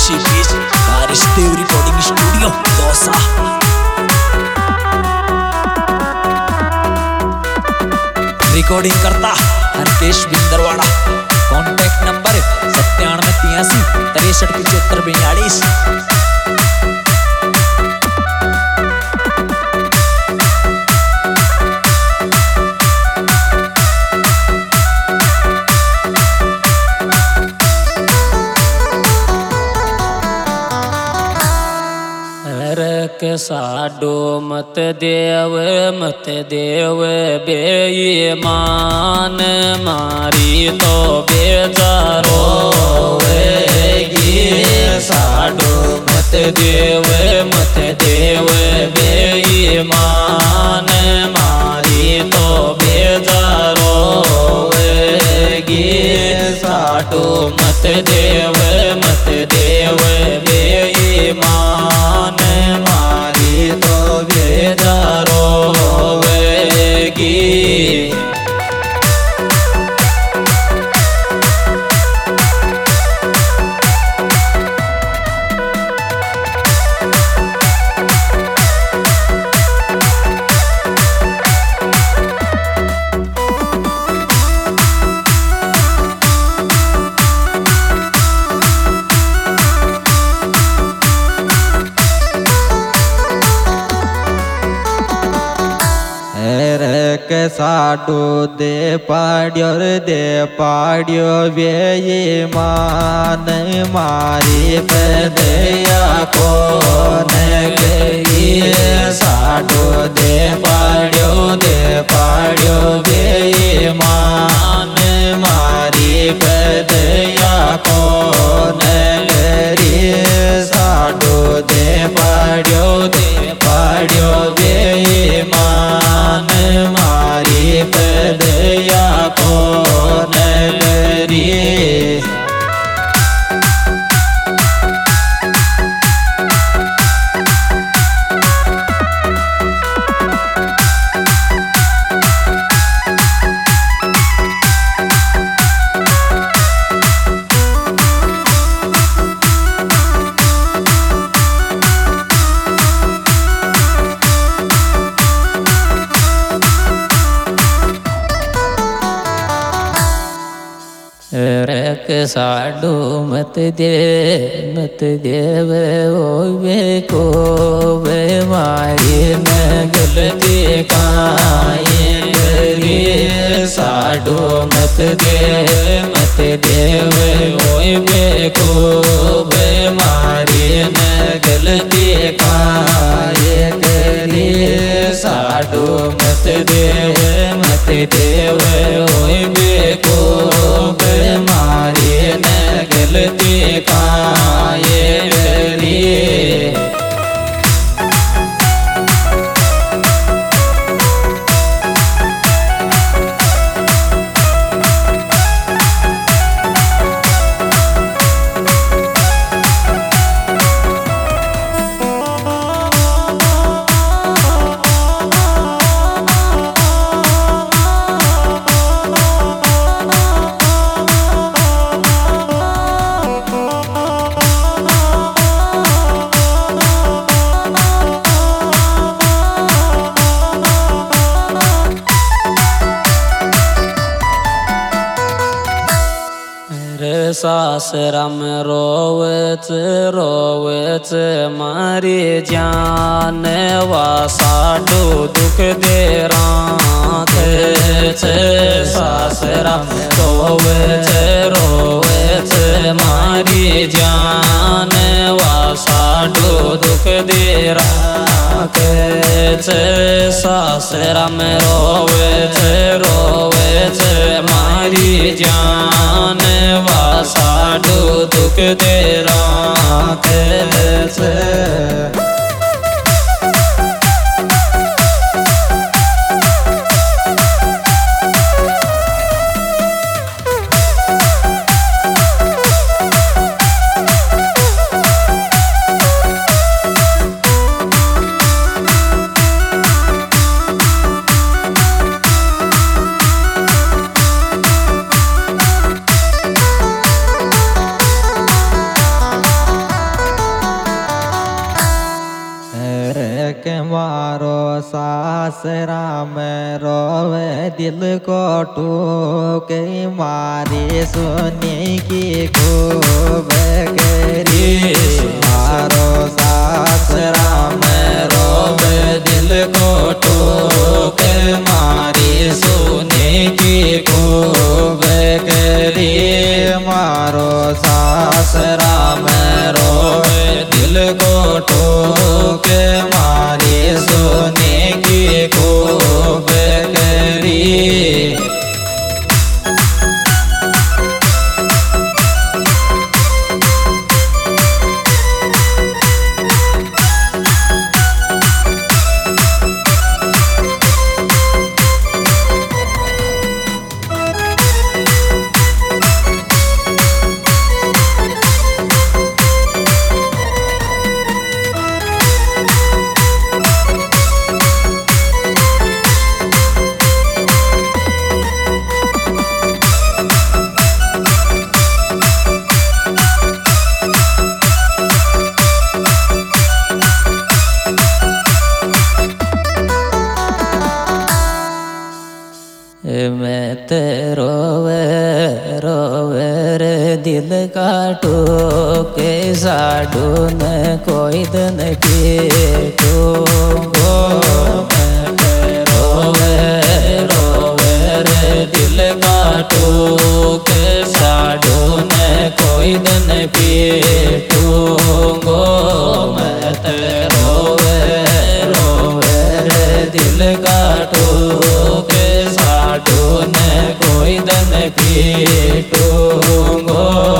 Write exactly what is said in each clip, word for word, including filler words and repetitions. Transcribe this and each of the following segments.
देसी बीच बारिशदेव रिकॉर्डिंग स्टूडियो दौसा। रिकॉर्डिंग करता हरकेश बिंदरवाड़ा। कॉन्टैक्ट नंबर सत्तानवे तिरासी तिरसठ पिछहत्तर बयालीस। के साडो मत देव मत देव बेईमान मारी तो बेजारो वेगी। साडो मत देव मत देव बेईमान मारी तो बेजारो वेगी। साडो मत देव मत देव बेईमान मारी तो बेजारो वेगी। के साडो दे पाड्यो दे पाड्यो बेईमान मारी पे दया कौन गई। साडो दे पाड्यो दे पाड्यो बेईमान मारी पे दया कौन गई। साडो दे पाड्यो दे पाड्यो बेईमान मारी पे दया कौन करी। रक साडो मत दे मत देव ओवे को वे मारी न गलती काये करी। साडो मत दे मत देव ओवे को वे मारी न गलती काये करी। साडो मत देव मत देव ओवे को मारी न गलती काये करी। सासरम रोवच रोवच मारी जान वा साडो दुख दे राख। सासरम रोवच रोवच मारी जान वा साडो दुख दे राख। सासरम रोवच रोवच मारी जान वा साडो दुख दे राख। मारो सासरा में रोवे दिल को टूके मारी सुनी की खूब करी मारो सासरा में रोवे दिल को टूके मारी सुनी की खूब करी मारो सासरा में रोवे दिल को टूके मारी सोने की खूब करी मैं ते रोवे रोवे रे दिल काटो के साडू न कोई दिन पीटो गो मैं ते रोवे रोवे रे दिल काटो के साडू न कोई दिन पीटो गो मैं ते रोवे रोवे रे दिल काटो के साडू न कोई दिन पीटूंगो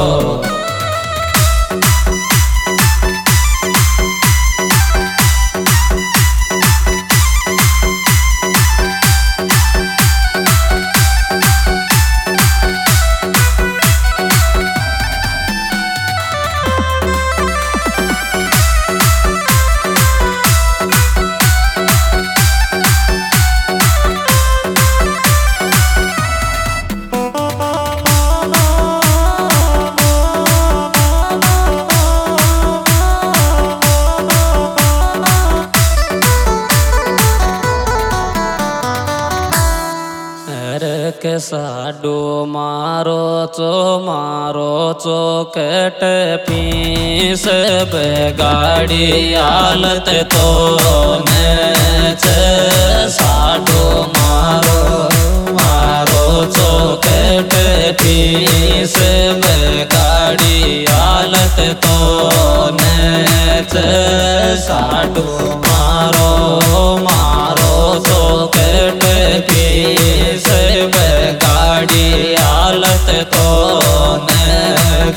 के साडू मारो चो मारो चो कट पीस गाड़ी हालत तो न साडू मारो मारो चो कट पीस गाड़ी हालत तो न साडू मारो मारो चो कट पीस गाड़ी हालत तो न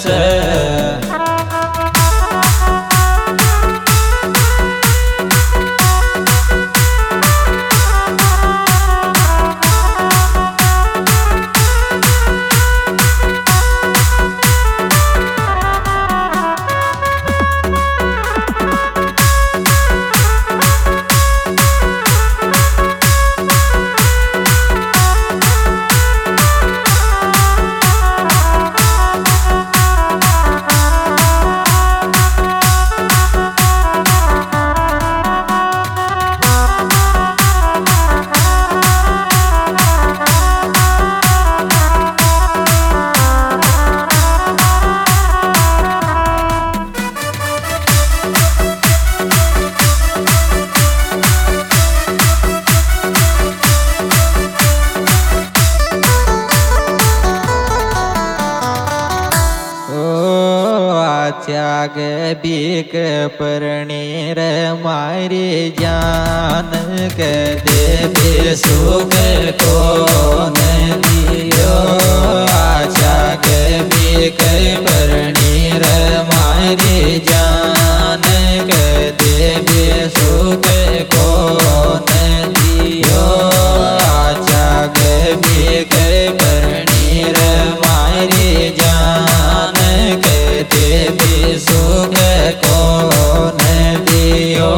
त्याग बीक परनीर मारी जान के देवी सुख को न दियो आचा के बीक परनीर मारी जान के देवी सुख को न दियो आचा के बीक परनीर मारी जान के देवी सुख को न दियो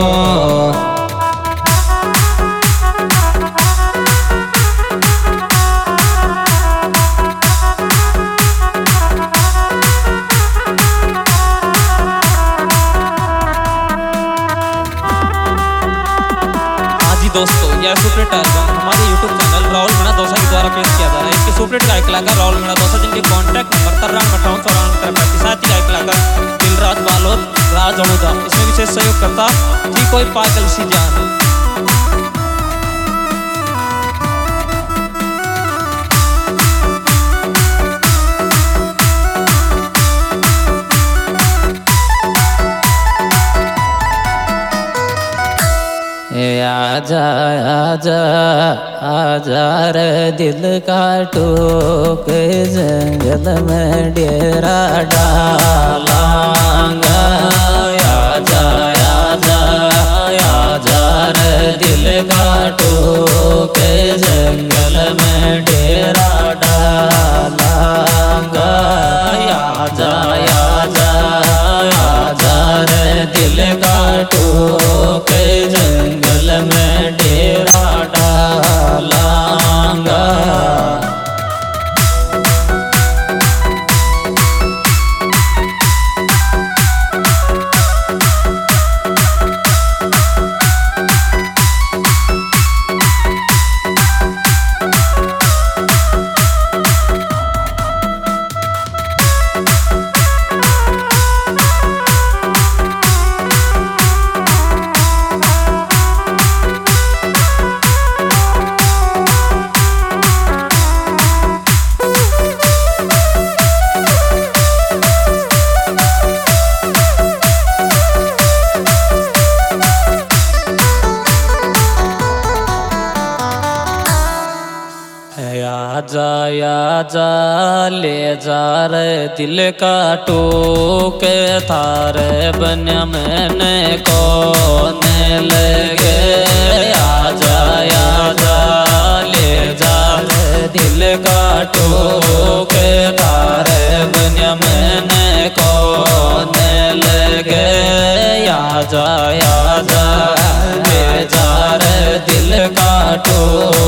दोस्तों यह सुपरहिट एल्बम हमारे यूट्यूब चैनल राहुल मीणा दौसा के द्वारा पेश किया जा रहा है। इसके सुपरहिट गायक कलाकार राहुल मीणा दौसा, जिनके कॉन्टैक्ट नंबर तिरानवे अट्ठावन चौरानवे तिरपन, साथ ही गायक कलाकार दिलराज बालोद, राज अणुदा। इसमें विशेष सहयोग करता थी कोई पागल सी जान। आजा आजा आजा रे दिल काटो के जंगल में डेरा डालांगा। आजा आजा आजा रे दिल काटो के जंगल में डेरा डालांगा। आजा आजा आजा रे दिल काटो के जंगल में डेरा डालांगा। आजा आजा ले जा रे दिल काटो के थारे बन्या मैंने कौन लगे। आजा आजा ले जा रे दिल काटो के थारे बन्या मैंने कौन लगे। आजा आजा ले जा रे दिल काटो